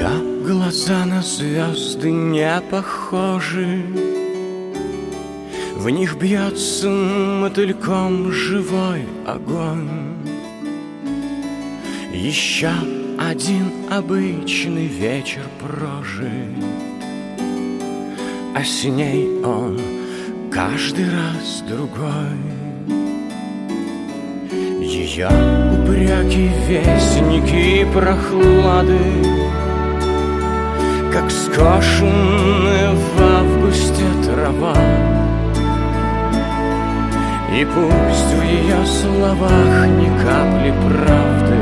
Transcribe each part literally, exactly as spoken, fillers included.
Ее глаза на звезды не похожи, в них бьется мотыльком живой огонь. Еще один обычный вечер прожит, а с ней он каждый раз другой. Ее упреки, вестники прохлады, как скошенная в августе трава. И пусть в ее словах ни капли правды,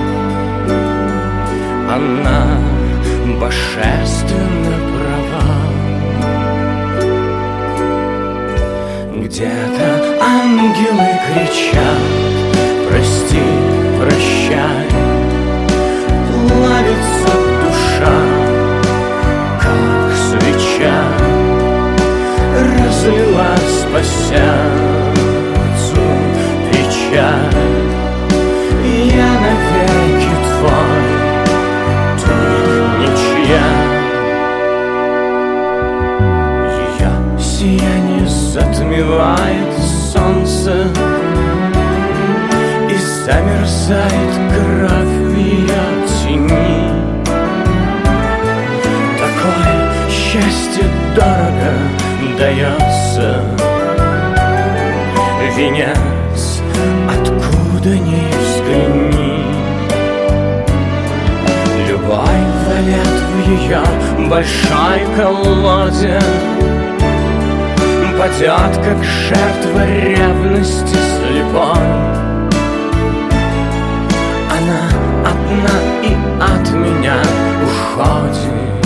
она божественно права. Где-то ангелы кричат: прости, прощай. Плавится душа, как свеча, разлилась по сердцу печаль. Я навеки твой, ты ничья. Ее сияние затмевает солнце, и замерзает кровь в ее тени. Такое счастье дорого дается, венец откуда ни взгляни. Любой валет в ее большой колоде падет, как жертва ревности слепой. Она одна и от меня уходит,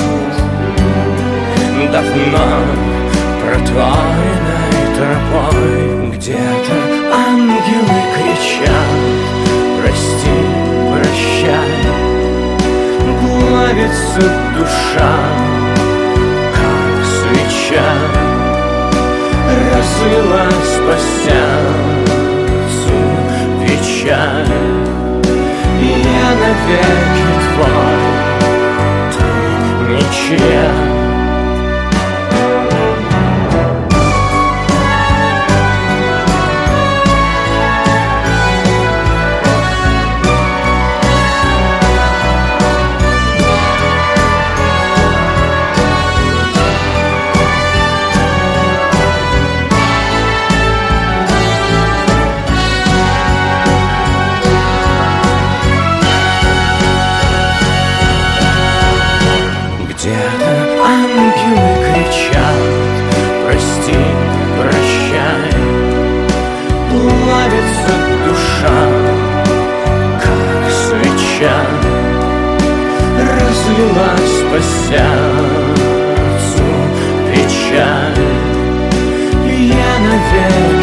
давно протворенной тропой. Где-то ангелы кричат: прости, прощай. Плавится душа, как свеча, разлилась по сердцу печаль. Я навеки твой, ты ничья. Где-то ангелы кричат: прости, прощай. Плавится душа, как свеча, разлилась по сердцу печаль. Я навеки